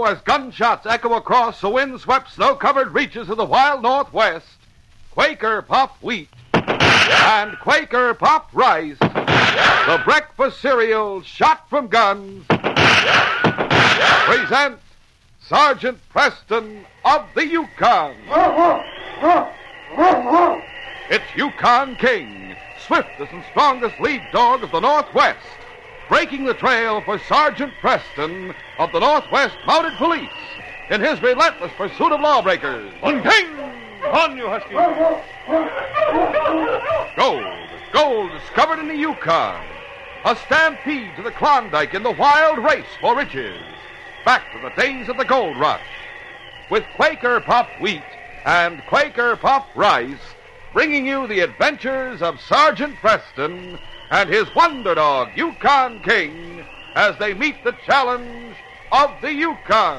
as gunshots echo across the wind-swept, snow-covered reaches of the wild Northwest, Quaker Puffed Wheat and Quaker Puffed Rice, the breakfast cereal shot from guns, present Sergeant Preston of the Yukon. It's Yukon King, swiftest and strongest lead dog of the Northwest, breaking the trail for Sergeant Preston of the Northwest Mounted Police in his relentless pursuit of lawbreakers. King! On, you husky! Gold discovered in the Yukon. A stampede to the Klondike in the wild race for riches. Back to the days of the gold rush. With Quaker Puffed Wheat and Quaker Puffed Rice, bringing you the adventures of Sergeant Preston and his wonder dog, Yukon King, as they meet the challenge of the Yukon.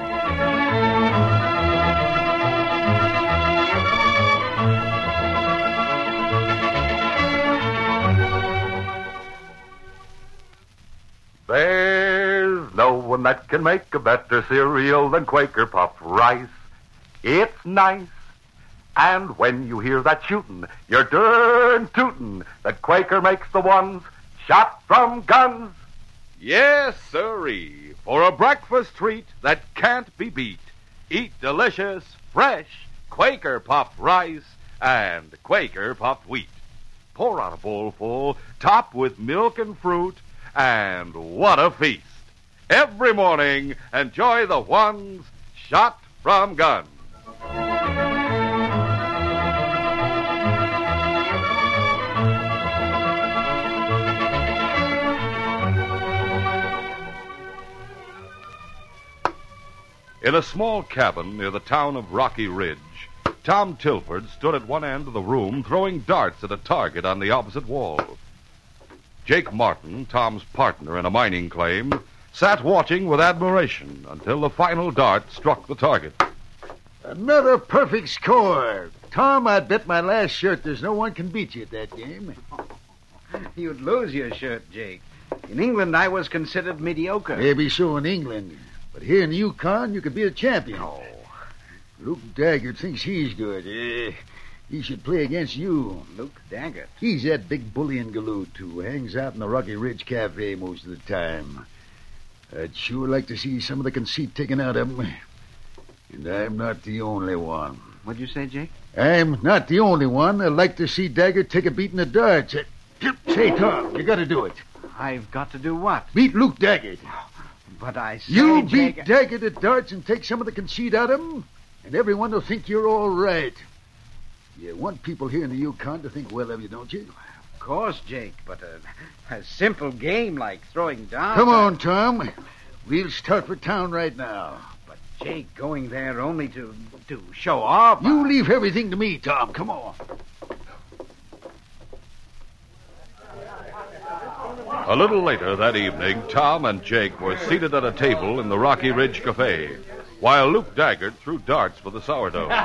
There's no one that can make a better cereal than Quaker Puffed Rice. It's nice. And when you hear that shootin', you're darn tootin' that Quaker makes the ones shot from guns. Yes, sirree. For a breakfast treat that can't be beat, eat delicious, fresh Quaker Puffed Rice and Quaker Puffed Wheat. Pour out a bowl full, top with milk and fruit, and what a feast. Every morning, enjoy the ones shot from guns. In a small cabin near the town of Rocky Ridge, Tom Tilford stood at one end of the room throwing darts at a target on the opposite wall. Jake Martin, Tom's partner in a mining claim, sat watching with admiration until the final dart struck the target. Another perfect score. Tom, I'd bet my last shirt there's no one can beat you at that game. You'd lose your shirt, Jake. In England, I was considered mediocre. Maybe so in England. But here in the Yukon, you could be a champion. Oh. Luke Daggett thinks he's good. He should play against you. Luke Daggett? He's that big bully in galoot who hangs out in the Rocky Ridge Cafe most of the time. I'd sure like to see some of the conceit taken out of him. And I'm not the only one. What'd you say, Jake? I'm not the only one. I'd like to see Daggett take a beat in the darts. Say, Tom, you got to do it. I've got to do what? Beat Luke Daggett. But I say, You Jake, beat Daggett at darts and take some of the conceit out of him, and everyone will think you're all right. You want people here in the Yukon to think well of you, don't you? Of course, Jake, but a simple game like throwing darts... Come on, Tom. We'll start for town right now. But, Jake, going there only to show off... You leave everything to me, Tom. Come on. A little later that evening, Tom and Jake were seated at a table in the Rocky Ridge Cafe, while Luke Daggett threw darts for the sourdough. Well,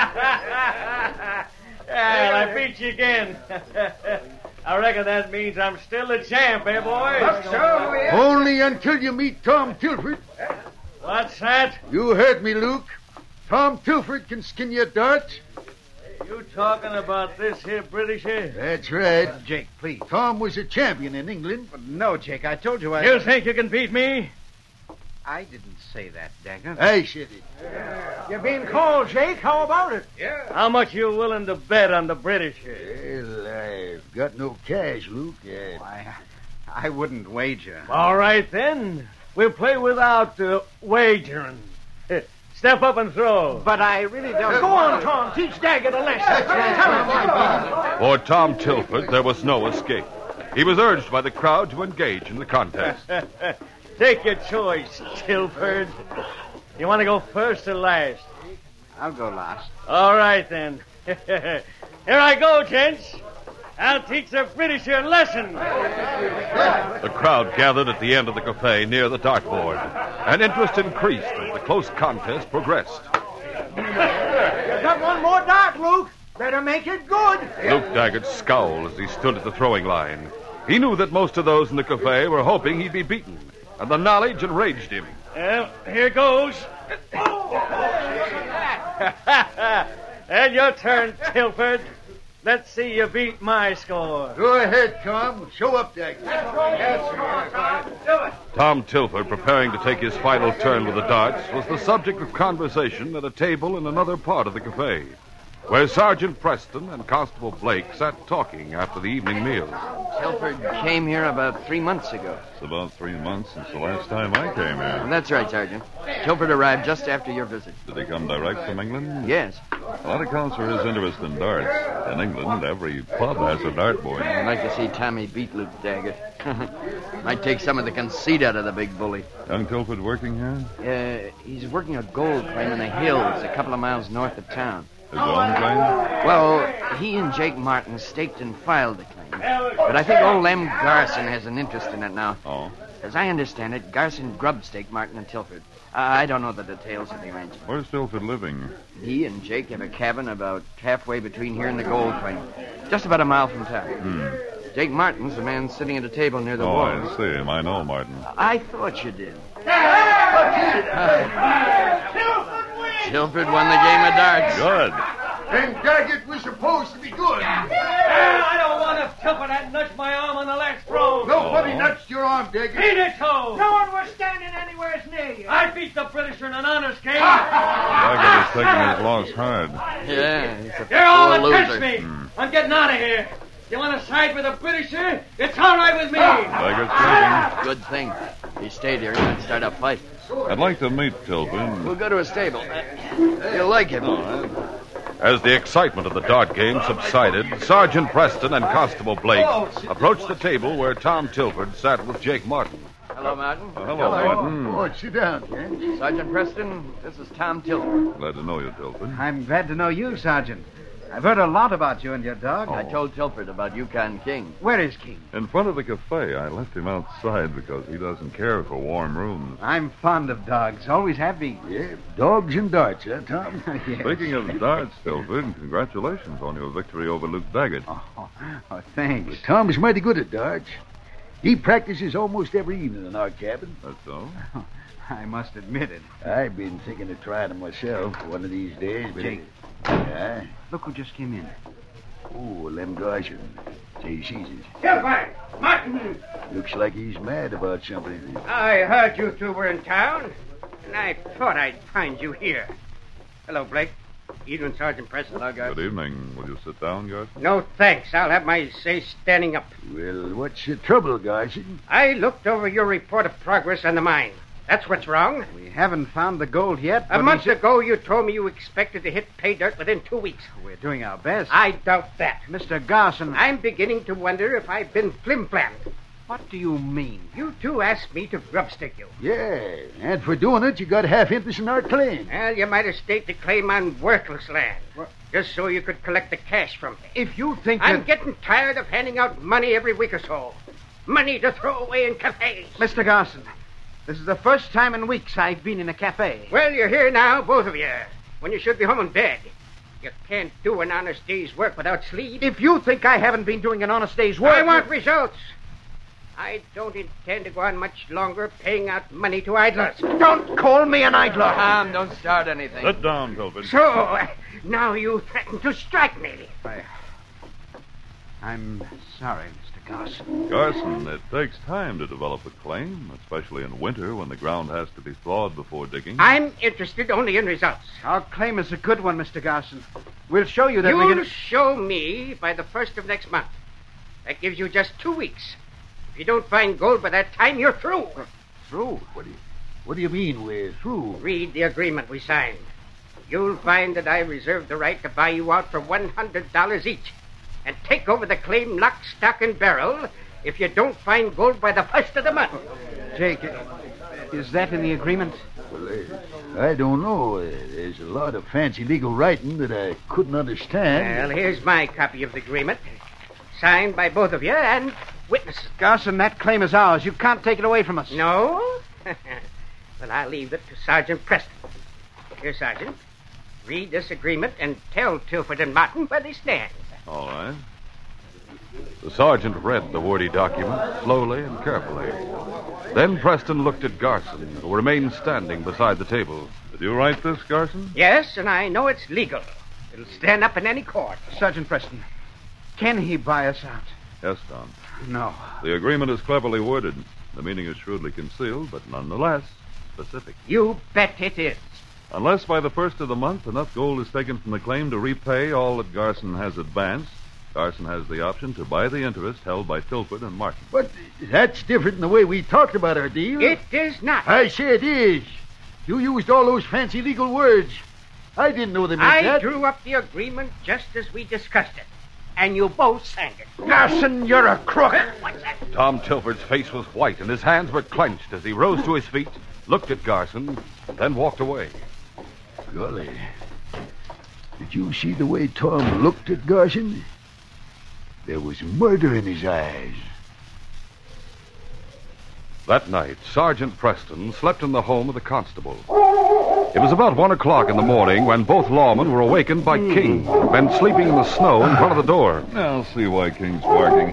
I beat you again. I reckon that means I'm still the champ, eh, boys? Only until you meet Tom Tilford. What's that? You heard me, Luke. Tom Tilford can skin you at darts. You talking about this here British here? That's right. Jake, please. Tom was a champion in England. But no, Jake, I told you I... You think you can beat me? I didn't say that, Daggett. I said it. You're being called, Jake. How about it? Yeah. How much you willing to bet on the British here? Well, I've got no cash, Luke. I wouldn't wager. All right, then. We'll play without wagering. Step up and throw. But I really don't... Go on, Tom. Teach Daggett a lesson. For Tom Tilford, there was no escape. He was urged by the crowd to engage in the contest. Take your choice, Tilford. You want to go first or last? I'll go last. All right, then. Here I go, gents. I'll teach the British a lesson. The crowd gathered at the end of the cafe near the dartboard, and interest increased as the close contest progressed. You got one more dart, Luke. Better make it good. Luke Daggett scowled as he stood at the throwing line. He knew that most of those in the cafe were hoping he'd be beaten, and the knowledge enraged him. Well, here goes. And your turn, Tilford. Let's see you beat my score. Go ahead, Tom. Show up that. Tom Tilford, preparing to take his final turn with the darts, was the subject of conversation at a table in another part of the cafe, where Sergeant Preston and Constable Blake sat talking after the evening meal. Tilford came here about 3 months ago. It's about 3 months since the last time I came here. That's right, Sergeant. Tilford arrived just after your visit. Did he come direct from England? Yes. That accounts for his interest in darts. In England, every pub has a dartboard. I'd like to see Tommy beat Luke Daggett. Might take some of the conceit out of the big bully. Young Tilford working here? He's working a gold claim in the hills a couple of miles north of town. His own claim? Well, he and Jake Martin staked and filed the claim. But I think old Lem Garson has an interest in it now. Oh? As I understand it, Garson grub-staked Martin and Tilford. I don't know the details of the arrangement. Where's Tilford living? He and Jake have a cabin about halfway between here and the gold claim. Just about a mile from town. Jake Martin's the man sitting at a table near the wall. I see him. I know Martin. I thought you did. Tilford won the game of darts. Good. And Daggett was supposed to be good. I don't want to Tilford that nudged my arm on the last throw. Nobody nudged your arm, Daggett. Beat it, so. No one was standing anywhere near you. I beat the Britisher in an honest game. Daggett is taking his loss hard. Yeah, he's a You're all poor against loser. me. I'm getting out of here. You want to side with the Britisher? It's all right with me. Daggett's taking. Good thing. If he stayed here, he might start a fight. I'd like to meet Tilford. We'll go to a stable. You'll like him. As the excitement of the dart game subsided, Sergeant Preston and Constable Blake approached the table where Tom Tilford sat with Jake Martin. Hello, Martin. Hello, Martin. Oh, sit down, Ken. Sergeant Preston, this is Tom Tilford. Glad to know you, Tilford. I'm glad to know you, Sergeant. I've heard a lot about you and your dog. I told Tilford about Yukon King. Where is King? In front of the cafe, I left him outside because he doesn't care for warm rooms. I'm fond of dogs. Always have been. Yeah, dogs and darts, huh, Tom? Yes. Speaking of darts, Tilford, congratulations on your victory over Luke Daggett. Oh, thanks. Tom's mighty good at darts. He practices almost every evening in our cabin. That's so? I must admit it. I've been thinking of trying it myself one of these days. But Jake. Yeah? Look who just came in. Oh, Lem Garson. Say, he sees it. Tilford! Martin! Looks like he's mad about something. I heard you two were in town, and I thought I'd find you here. Hello, Blake. Evening, Sergeant Preston. Good evening. Will you sit down, Garson? No, thanks. I'll have my say standing up. Well, what's the trouble, Garson? I looked over your report of progress on the mine. That's what's wrong. We haven't found the gold yet. A but month we should- ago, you told me you expected to hit pay dirt within 2 weeks. We're doing our best. I doubt that. Mr. Garson, I'm beginning to wonder if I've been flim-flammed. what do you mean? You two asked me to grubstick you. Yeah, and for doing it, you got half interest in our claim. Well, you might have staked a claim on worthless land. Just so you could collect the cash from me. If you think I'm that... getting tired of handing out money every week or so. Money to throw away in cafes. Mr. Garson, this is the first time in weeks I've been in a cafe. Well, you're here now, both of you, when you should be home in bed. You can't do an honest day's work without sleep. If you think I haven't been doing an honest day's work... I want results. I don't intend to go on much longer paying out money to idlers. Don't call me an idler. Tom, don't start anything. Sit down, Tilford. So, now you threaten to strike me. I'm sorry, Mr. Garson. Garson, it takes time to develop a claim, especially in winter when the ground has to be thawed before digging. I'm interested only in results. Our claim is a good one, Mr. Garson. We'll show you that You'll we can... show me by the 1st of next month. That gives you just 2 weeks. If you don't find gold by that time, you're through. Through? What do you mean we're through? Read the agreement we signed. You'll find that I reserve the right to buy you out for $100 each and take over the claim lock, stock, and barrel if you don't find gold by the 1st of the month. Jake, is that in the agreement? Well, I don't know. There's a lot of fancy legal writing that I couldn't understand. Well, here's my copy of the agreement. Signed by both of you and witnesses. Garson, that claim is ours. You can't take it away from us. No? Well, I'll leave it to Sergeant Preston. Here, Sergeant. Read this agreement and tell Tilford and Martin where they stand. All right. The sergeant read the wordy document slowly and carefully. Then Preston looked at Garson, who remained standing beside the table. Did you write this, Garson? Yes, and I know it's legal. It'll stand up in any court. Sergeant Preston, can he buy us out? Yes, Tom. No. The agreement is cleverly worded. The meaning is shrewdly concealed, but nonetheless specific. You bet it is. Unless by the first of the month enough gold is taken from the claim to repay all that Garson has advanced, Garson has the option to buy the interest held by Tilford and Martin. But that's different than the way we talked about our deal. It is not. I say it is. You used all those fancy legal words. I didn't know they meant I that. drew up the agreement just as we discussed it, and you both signed it. Garson, you're a crook. What's that? Tom Tilford's face was white, and his hands were clenched as he rose to his feet, looked at Garson, then walked away. Golly. Did you see the way Tom looked at Garson? There was murder in his eyes. That night, Sergeant Preston slept in the home of the constable. It was about 1 o'clock in the morning when both lawmen were awakened by King, who had been sleeping in the snow in front of the door. I'll see why King's barking.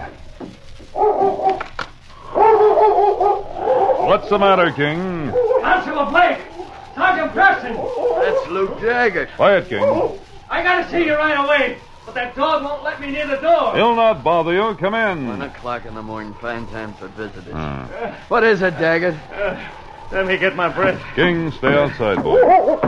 What's the matter, King? Constable Blake! Sergeant Preston! That's Luke Daggett. Quiet, King. I gotta see you right away, but that dog won't let me near the door. He'll not bother you. Come in. 1 o'clock in the morning, fine time for visitors. What is it, Daggett? Let me get my breath. King, stay outside, boy.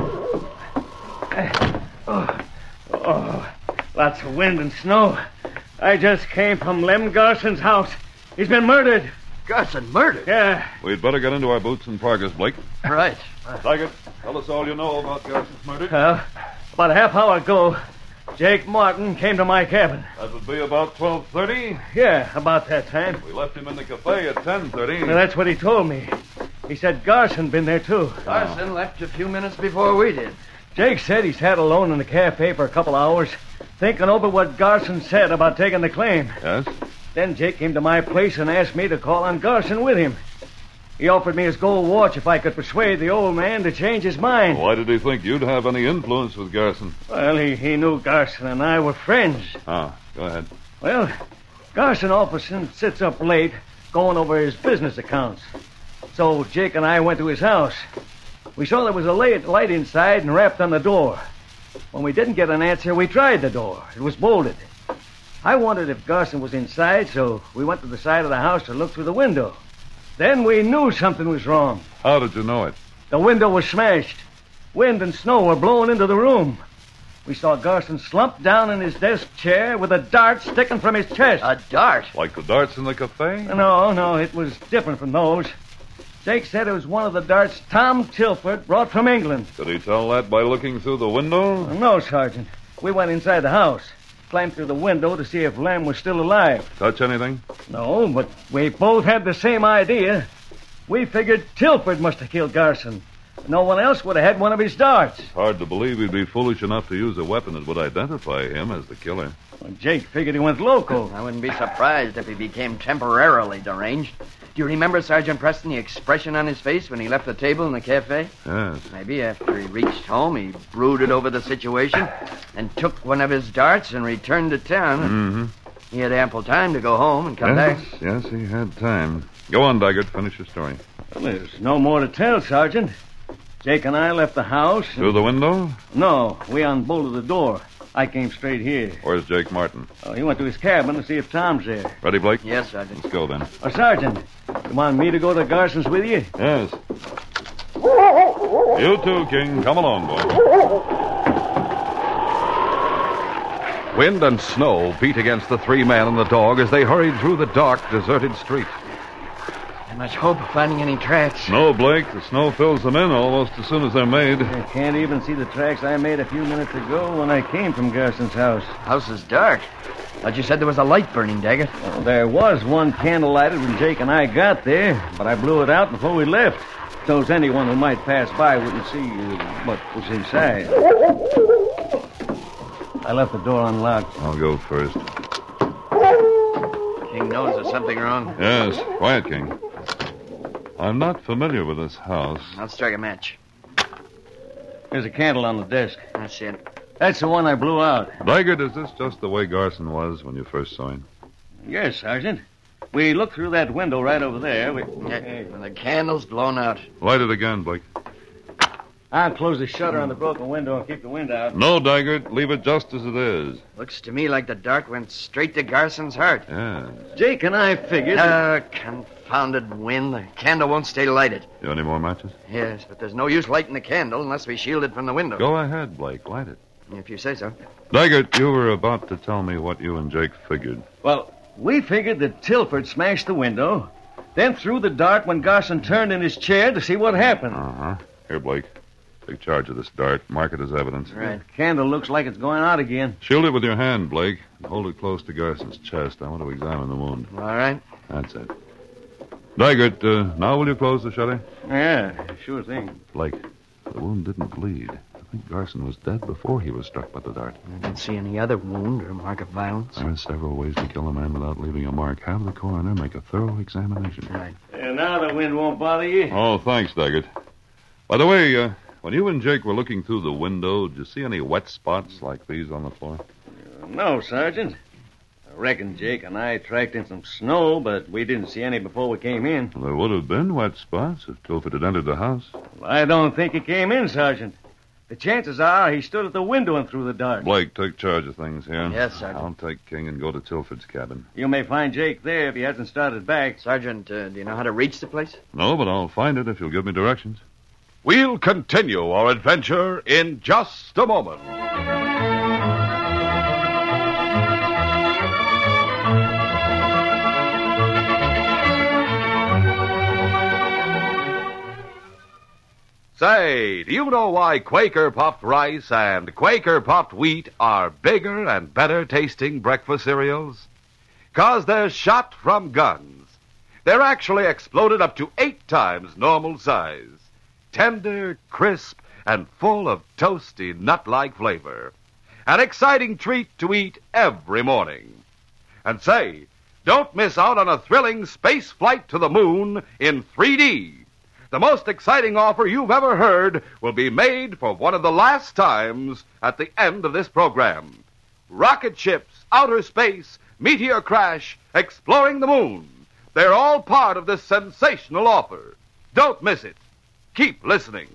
Lots of wind and snow. I just came from Lem Garson's house. He's been murdered. Garson murdered? Yeah. We'd better get into our boots and parkas, Blake. Right. Daggett, tell us all you know about Garson's murder. Well, about a half hour ago, Jake Martin came to my cabin. That would be about 12:30. Yeah, about that time. We left him in the cafe at 10:30. Well, that's what he told me. He said Garson been there, too. Garson left a few minutes before we did. Jake said he sat alone in the cafe for a couple hours, thinking over what Garson said about taking the claim. Yes? Then Jake came to my place and asked me to call on Garson with him. He offered me his gold watch if I could persuade the old man to change his mind. Why did he think you'd have any influence with Garson? Well, he knew Garson and I were friends. Go ahead. Well, Garson often sits up late going over his business accounts. So Jake and I went to his house. We saw there was a light inside and rapped on the door. When we didn't get an answer, we tried the door. It was bolted. I wondered if Garson was inside, so we went to the side of the house to look through the window. Then we knew something was wrong. How did you know it? The window was smashed. Wind and snow were blowing into the room. We saw Garson slumped down in his desk chair with a dart sticking from his chest. A dart? Like the darts in the cafe? No, it was different from those. Jake said it was one of the darts Tom Tilford brought from England. Could he tell that by looking through the window? No, Sergeant. We went inside the house, climbed through the window to see if Lem was still alive. Touch anything? No, but we both had the same idea. We figured Tilford must have killed Garson. No one else would have had one of his darts. Hard to believe he'd be foolish enough to use a weapon that would identify him as the killer. Well, Jake figured he went loco. I wouldn't be surprised if he became temporarily deranged. Do you remember, Sergeant Preston, the expression on his face when he left the table in the cafe? Yes. Maybe after he reached home, he brooded over the situation and took one of his darts and returned to town. Mm-hmm. He had ample time to go home and come back. Yes, he had time. Go on, Daggett. Finish your story. Well, there's no more to tell, Sergeant. Jake and I left the house. Through the window? No, we unbolted the door. I came straight here. Where's Jake Martin? He went to his cabin to see if Tom's there. Ready, Blake? Yes, Sergeant. Let's go, then. Sergeant, you want me to go to Garson's with you? Yes. You too, King. Come along, boy. Wind and snow beat against the three men and the dog as they hurried through the dark, deserted street. Not much hope of finding any tracks. No, Blake. The snow fills them in almost as soon as they're made. I can't even see the tracks I made a few minutes ago when I came from Garson's house. House is dark. Thought you said there was a light burning, Daggett. Well, there was one candle lighted when Jake and I got there, but I blew it out before we left. So as anyone who might pass by wouldn't see what was inside. I left the door unlocked. I'll go first. King knows there's something wrong. Yes. Quiet, King. I'm not familiar with this house. I'll strike a match. There's a candle on the desk. That's it. That's the one I blew out. Daggett, is this just the way Garson was when you first saw him? Yes, Sergeant. We looked through that window right over there. And the candle's blown out. Light it again, Blake. I'll close the shutter on the broken window and keep the wind out. No, Daggett. Leave it just as it is. Looks to me like the dart went straight to Garson's heart. Yeah. Jake and I figured... Confounded wind. The candle won't stay lighted. You any more matches? Yes, but there's no use lighting the candle unless we shield it from the window. Go ahead, Blake. Light it. If you say so. Daggett, you were about to tell me what you and Jake figured. Well, we figured that Tilford smashed the window, then threw the dart when Garson turned in his chair to see what happened. Uh-huh. Here, Blake. Take charge of this dart. Mark it as evidence. Right. The candle looks like it's going out again. Shield it with your hand, Blake. Hold it close to Garson's chest. I want to examine the wound. All right. That's it. Daggett, now will you close the shutter? Yeah, sure thing. Blake, the wound didn't bleed. I think Garson was dead before he was struck by the dart. I didn't see any other wound or mark of violence. There are several ways to kill a man without leaving a mark. Have the coroner make a thorough examination. Right. And now the wind won't bother you. Oh, thanks, Daggett. By the way, when you and Jake were looking through the window, did you see any wet spots like these on the floor? No, Sergeant. I reckon Jake and I tracked in some snow, but we didn't see any before we came in. Well, there would have been wet spots if Tilford had entered the house. Well, I don't think he came in, Sergeant. The chances are he stood at the window and threw the dart. Blake, take charge of things here. Yes, Sergeant. I'll take King and go to Tilford's cabin. You may find Jake there if he hasn't started back. Sergeant, do you know how to reach the place? No, but I'll find it if you'll give me directions. We'll continue our adventure in just a moment. Say, do you know why Quaker puffed rice and Quaker puffed wheat are bigger and better tasting breakfast cereals? 'Cause they're shot from guns. They're actually exploded up to 8 times normal size. Tender, crisp, and full of toasty, nut-like flavor. An exciting treat to eat every morning. And say, don't miss out on a thrilling space flight to the moon in 3D. The most exciting offer you've ever heard will be made for one of the last times at the end of this program. Rocket ships, outer space, meteor crash, exploring the moon. They're all part of this sensational offer. Don't miss it. Keep listening.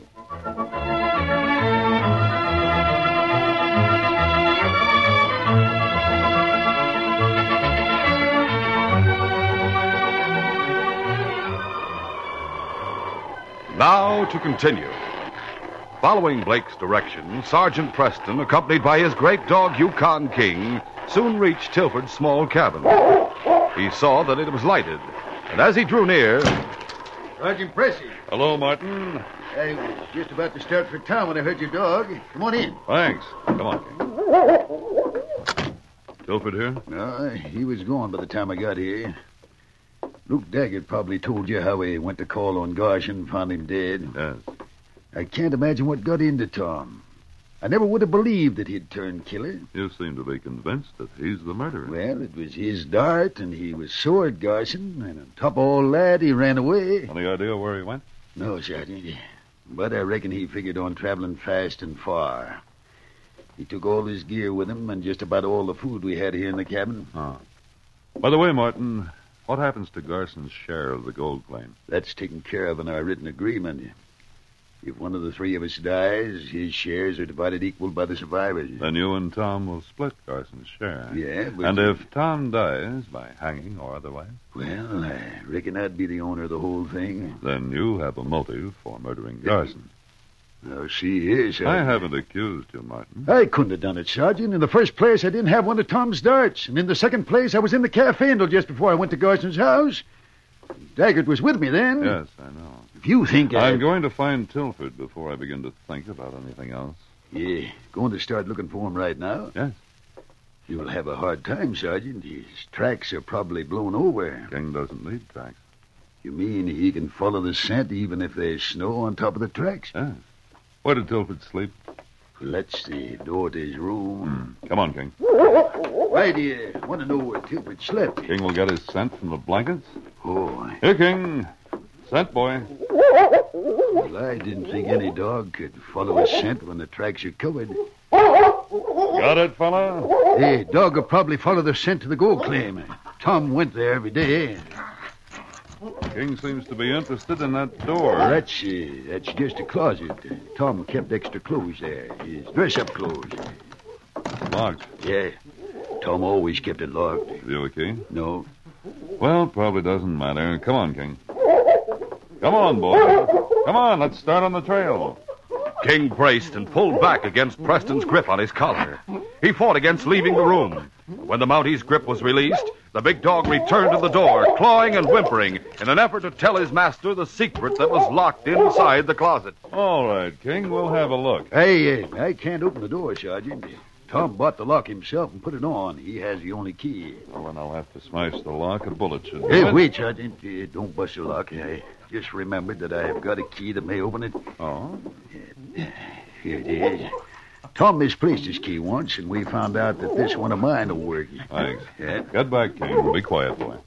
Now to continue. Following Blake's direction, Sergeant Preston, accompanied by his great dog Yukon King, soon reached Tilford's small cabin. He saw that it was lighted, and as he drew near... Sergeant Pressy. Hello, Martin. I was just about to start for town when I heard your dog. Come on in. Thanks. Come on, King. Tilford here? No, he was gone by the time I got here. Luke Daggett probably told you how he went to call on Garson, found him dead. Yes. I can't imagine what got into Tom. I never would have believed that he'd turn killer. You seem to be convinced that he's the murderer. Well, it was his dart, and he was sore at Garson, and on top of all that, he ran away. Any idea where he went? No, Sergeant. But I reckon he figured on traveling fast and far. He took all his gear with him and just about all the food we had here in the cabin. Oh. By the way, Martin, what happens to Garson's share of the gold claim? That's taken care of in our written agreement. If one of the 3 of us dies, his shares are divided equal by the survivors. Then you and Tom will split Garson's share. Yeah, but... And if Tom dies by hanging or otherwise? Well, I reckon I'd be the owner of the whole thing. Then you have a motive for murdering Garson. Now, see here, Sergeant. I haven't accused you, Martin. I couldn't have done it, Sergeant. In the first place, I didn't have one of Tom's darts. And in the second place, I was in the cafe until just before I went to Garson's house. Daggett was with me then. Yes, I know. If you think I'm going to find Tilford before I begin to think about anything else. Yeah, going to start looking for him right now? Yes. You'll have a hard time, Sergeant. His tracks are probably blown over. King doesn't need tracks. You mean he can follow the scent even if there's snow on top of the tracks? Yes. Where did Tilford sleep? Let's see. Door to his room. Come on, King. Why do you want to know where Tilford slept? King will get his scent from the blankets. Oh, Here, King. Scent boy. well, I didn't think any dog could follow a scent when the tracks are covered. Got it, fella? Hey, dog will probably follow the scent to the gold claim. Tom went there every day. King seems to be interested in that door. That's just a closet. Tom kept extra clothes there. His dress-up clothes. Locked. Yeah. Tom always kept it locked. You a key? No. Well, probably doesn't matter. Come on, King. Come on, boy. Come on, let's start on the trail. King braced and pulled back against Preston's grip on his collar. He fought against leaving the room. When the Mountie's grip was released, the big dog returned to the door, clawing and whimpering, in an effort to tell his master the secret that was locked inside the closet. All right, King, we'll have a look. Hey, I can't open the door, Sergeant. Tom bought the lock himself and put it on. He has the only key. Well, then I'll have to smash the lock. A bullet should do Hey, it. wait, Sergeant. Don't bust the lock. I just remembered that I have got a key that may open it. Oh? Here it is. Tom misplaced his key once, and we found out that this one of mine will work. Thanks. Yeah. Get back, King. Be quiet, boy.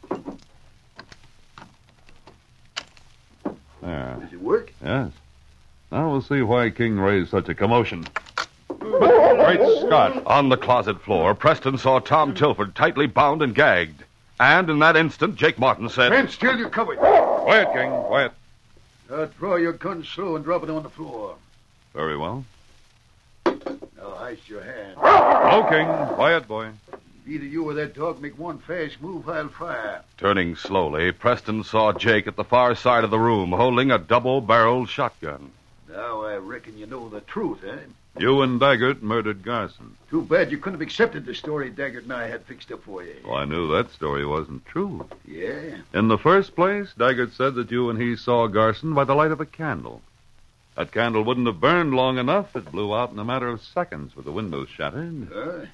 There. Does it work? Yes. Now we'll see why King raised such a commotion. Great Scott. On the closet floor, Preston saw Tom Tilford tightly bound and gagged. And in that instant, Jake Martin said, Stand still, you're covered. Quiet, King. Quiet. Draw your gun slow and drop it on the floor. Very well. Now, ice your hand. No, King. Quiet, boy. If either you or that dog make one fast move, I'll fire. Turning slowly, Preston saw Jake at the far side of the room holding a double-barreled shotgun. Now I reckon you know the truth, eh? You and Daggett murdered Garson. Too bad you couldn't have accepted the story Daggett and I had fixed up for you. Well, I knew that story wasn't true. Yeah? In the first place, Daggett said that you and he saw Garson by the light of a candle. That candle wouldn't have burned long enough. It blew out in a matter of seconds with the windows shattered.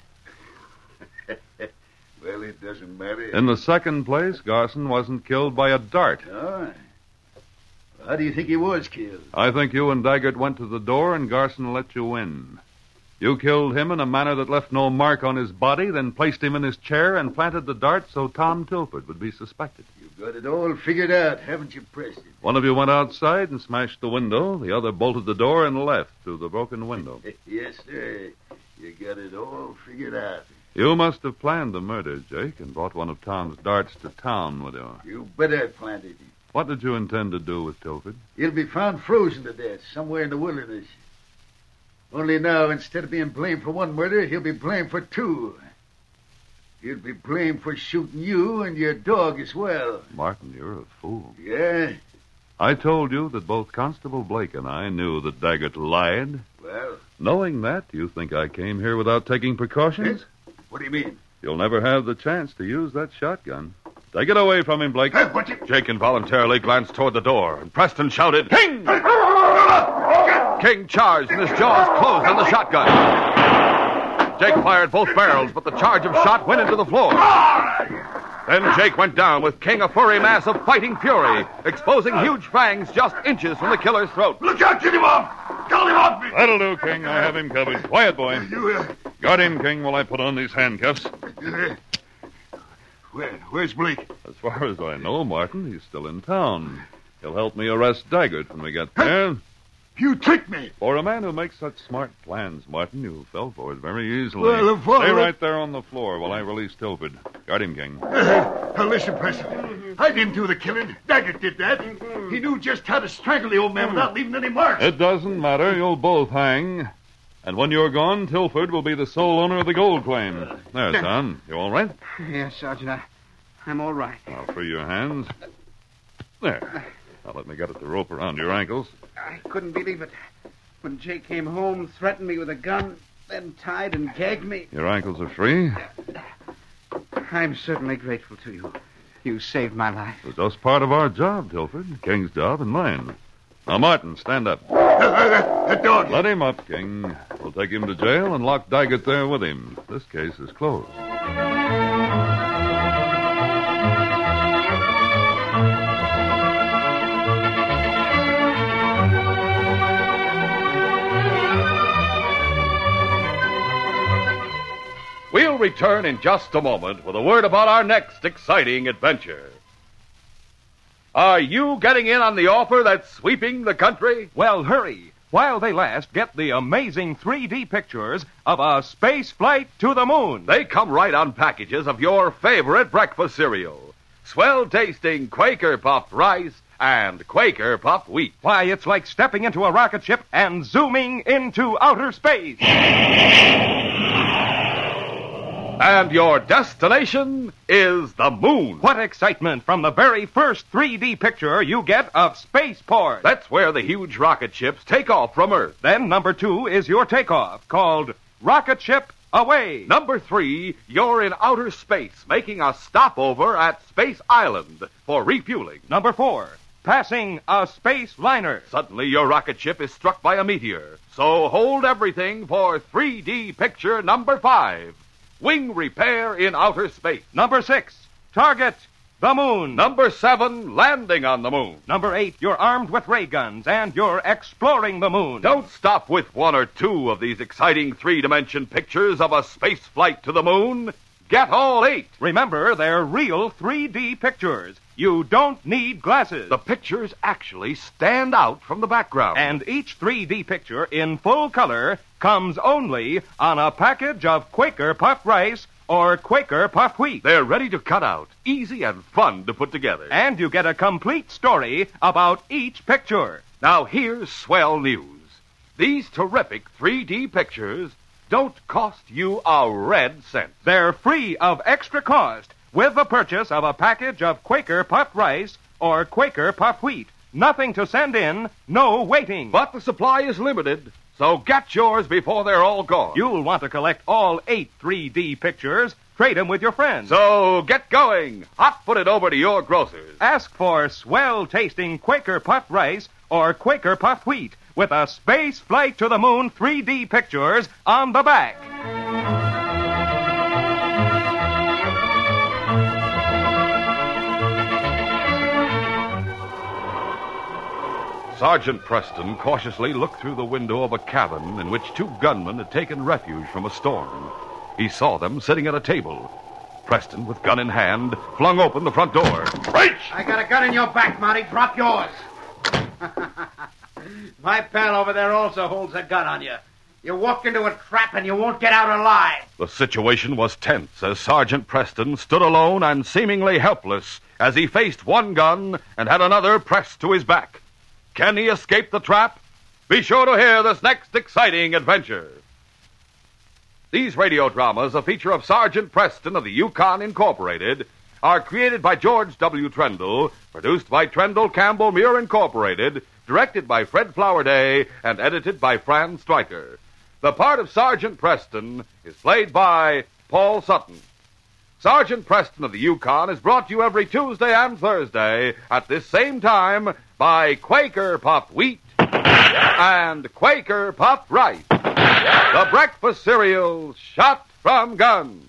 Well, it doesn't matter. In the second place, Garson wasn't killed by a dart. Oh. How do you think he was killed? I think you and Daggett went to the door and Garson let you in. You killed him in a manner that left no mark on his body, then placed him in his chair and planted the dart so Tom Tilford would be suspected. You've got it all figured out, haven't you, Preston? One of you went outside and smashed the window. The other bolted the door and left through the broken window. Yes, sir. You got it all figured out. You must have planned the murder, Jake, and brought one of Tom's darts to town with you. You bet I planted it. What did you intend to do with Tilford? He'll be found frozen to death somewhere in the wilderness. Only now, instead of being blamed for one murder, he'll be blamed for two. He'll be blamed for shooting you and your dog as well. Martin, you're a fool. Yeah? I told you that both Constable Blake and I knew that Daggett lied. Well, Knowing that, do you think I came here without taking precautions? what do you mean? You'll never have the chance to use that shotgun. Take it away from him, Blake. Jake involuntarily glanced toward the door, and Preston shouted, King! King charged, and his jaws closed on the shotgun. Jake fired both barrels, but the charge of shot went into the floor. Then Jake went down with King a furry mass of fighting fury, exposing huge fangs just inches from the killer's throat. Look out, get him off! Call him off me! That'll do, King. I have him covered. Quiet, boy. Guard him, King, while I put on these handcuffs. Where's Blake? As far as I know, Martin, he's still in town. He'll help me arrest Daggett when we get there. You tricked me! For a man who makes such smart plans, Martin, you fell for it very easily. Well, if I- Stay right there on the floor while I release Tilford. Guard him, King. Listen, Preston. I didn't do the killing. Daggett did that. He knew just how to strangle the old man without leaving any marks. It doesn't matter. You'll both hang. And when you're gone, Tilford will be the sole owner of the gold claim. There, son. You all right? Yes, Sergeant, I'm all right. Now, free your hands. There. Now, let me get at the rope around your ankles. I couldn't believe it. When Jake came home, threatened me with a gun, then tied and gagged me. Your ankles are free. I'm certainly grateful to you. You saved my life. It was just part of our job, Tilford. King's job and mine. Now, Martin, stand up. That dog. Let him up, King. We'll take him to jail and lock Daggett there with him. This case is closed. We'll return in just a moment with a word about our next exciting adventure. Are you getting in on the offer that's sweeping the country? Well, hurry. While they last, get the amazing 3D pictures of a space flight to the moon. They come right on packages of your favorite breakfast cereal. Swell-tasting Quaker Puffed Rice and Quaker Puffed Wheat. Why, it's like stepping into a rocket ship and zooming into outer space. And your destination is the moon. What excitement from the very first 3D picture you get of Spaceport. That's where the huge rocket ships take off from Earth. Then number 2 is your takeoff, called Rocket Ship Away. Number 3, you're in outer space, making a stopover at Space Island for refueling. Number 4, passing a space liner. Suddenly, your rocket ship is struck by a meteor. So hold everything for 3D picture number 5. Wing repair in outer space. Number 6, target the moon. Number 7, landing on the moon. Number 8, you're armed with ray guns and you're exploring the moon. Don't stop with 1 or 2 of these exciting 3-dimension pictures of a space flight to the moon. Get all 8. Remember, they're real 3D pictures. You don't need glasses. The pictures actually stand out from the background. And each 3D picture in full color comes only on a package of Quaker Puffed Rice or Quaker Puffed Wheat. They're ready to cut out, easy and fun to put together. And you get a complete story about each picture. Now here's swell news. These terrific 3D pictures don't cost you a red cent. They're free of extra cost with the purchase of a package of Quaker Puffed Rice or Quaker Puffed Wheat. Nothing to send in, no waiting. But the supply is limited, so get yours before they're all gone. You'll want to collect all 8 3D pictures. Trade them with your friends. So get going. Hot-foot it over to your grocers. Ask for swell-tasting Quaker Puffed Rice or Quaker Puffed Wheat with a space flight to the moon 3D pictures on the back. Sergeant Preston cautiously looked through the window of a cabin in which 2 gunmen had taken refuge from a storm. He saw them sitting at a table. Preston, with gun in hand, flung open the front door. Reach! I got a gun in your back, Marty. Drop yours. My pal over there also holds a gun on you. You walk into a trap and you won't get out alive. The situation was tense as Sergeant Preston stood alone and seemingly helpless as he faced 1 gun and had another pressed to his back. Can he escape the trap? Be sure to hear this next exciting adventure. These radio dramas, a feature of Sergeant Preston of the Yukon Incorporated, are created by George W. Trendle, produced by Trendle Campbell Muir Incorporated, directed by Fred Flowerday, and edited by Fran Stryker. The part of Sergeant Preston is played by Paul Sutton. Sergeant Preston of the Yukon is brought to you every Tuesday and Thursday at this same time by Quaker Puffed Wheat and Quaker Puffed Rice, the breakfast cereal shot from guns.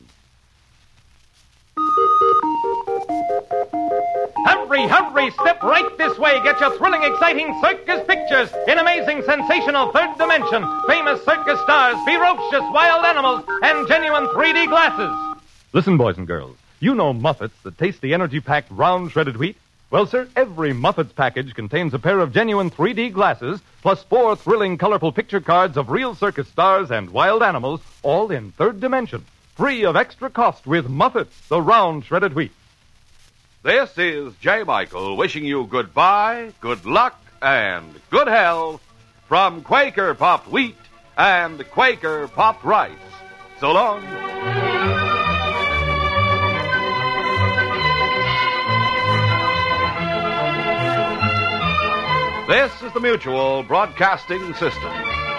Hurry, step right this way. Get your thrilling, exciting circus pictures in amazing, sensational third dimension. Famous circus stars, ferocious wild animals, and genuine 3D glasses. Listen, boys and girls. You know Muffets that taste the energy-packed round shredded wheat? Well, sir, every Muffets package contains a pair of genuine 3D glasses, plus 4 thrilling, colorful picture cards of real circus stars and wild animals, all in third dimension. Free of extra cost with Muffets, the round shredded wheat. This is J. Michael wishing you goodbye, good luck, and good health from Quaker Puffed Wheat and Quaker Puffed Rice. So long. This is the Mutual Broadcasting System.